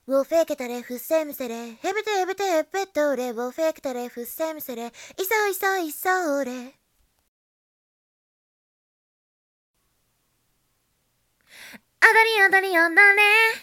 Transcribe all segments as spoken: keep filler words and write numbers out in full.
وفاكتري في السمسرة هبت هبت هبتوري وفاكتري في السمسرة إيسا إيسا إيسوري أدري أدري أدري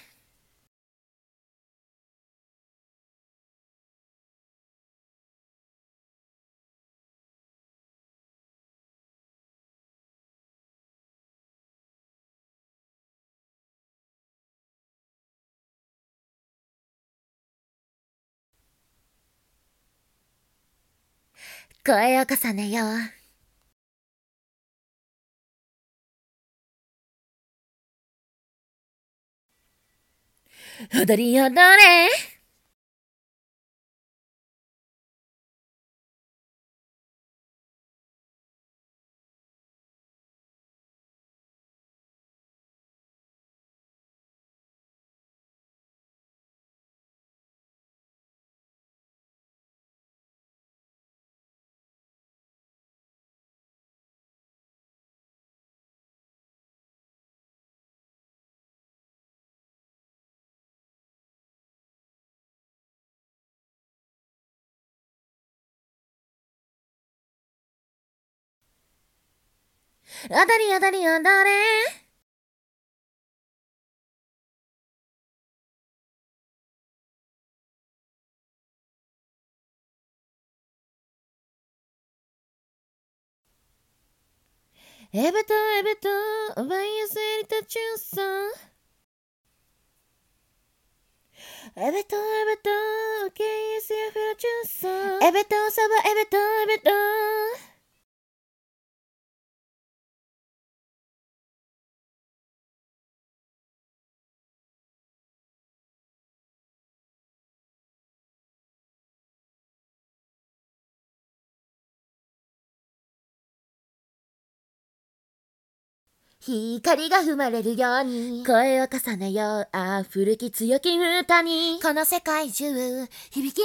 声を重ねよう。踊り踊れ。踊り踊り踊れ。エベトエベト奪い寄せりた中さエベトエベト ケーエス やフラ中さエベトサバエベトエベト光が生まれるように声を重ねよう。ああ古き強き歌にこの世界中響き続ける祈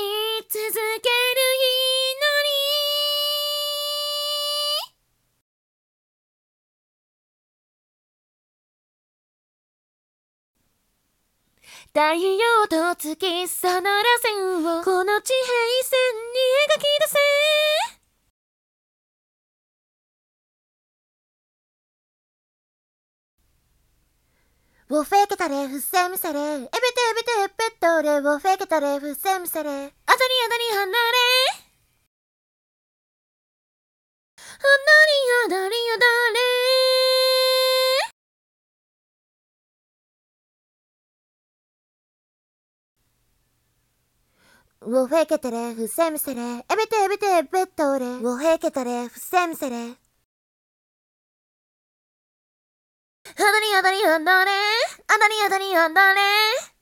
り。太陽と月その螺旋をこの地平線に描き出せ。وفاكتري في السمسرة ابت ابت ابتوري وفاكتري في السمسرة أدري أدري هنري هنري أدري أدري وفاكتري في السمسرة ابت ابت ابتوري وفاكتري في السمسرة أدري أدري أدري أدري أدري أدري